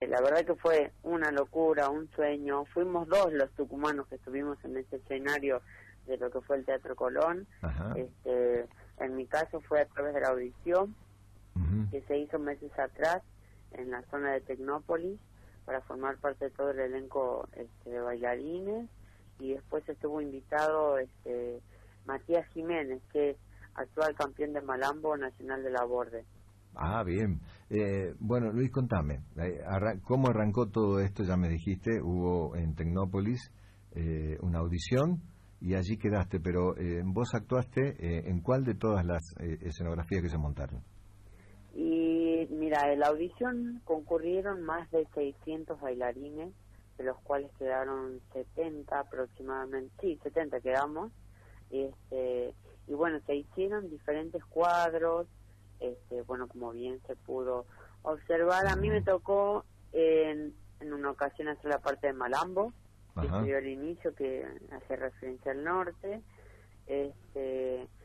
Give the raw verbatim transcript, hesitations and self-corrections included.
la verdad que fue una locura, un sueño. Fuimos dos los tucumanos que estuvimos en ese escenario de lo que fue el Teatro Colón. Ajá. Este, en mi caso fue a través de la audición Uh-huh. que se hizo meses atrás en la zona de Tecnópolis para formar parte de todo el elenco este, de bailarines, y después estuvo invitado este Matías Jiménez, que es actual campeón de Malambo nacional de la Borde. Ah, bien. Eh, bueno, Luis, contame, eh, arran- ¿cómo arrancó todo esto? Ya me dijiste, hubo en Tecnópolis eh, una audición y allí quedaste, pero eh, vos actuaste eh, ¿en cuál de todas las eh, escenografías que se montaron? Y mira, en la audición concurrieron más de seiscientos bailarines, de los cuales quedaron setenta aproximadamente, sí, setenta quedamos, este, y bueno, se hicieron diferentes cuadros, este, bueno, como bien se pudo observar, a mí me tocó en, en una ocasión hacer la parte de Malambo, que Ajá. se dio al inicio, que hace referencia al norte, este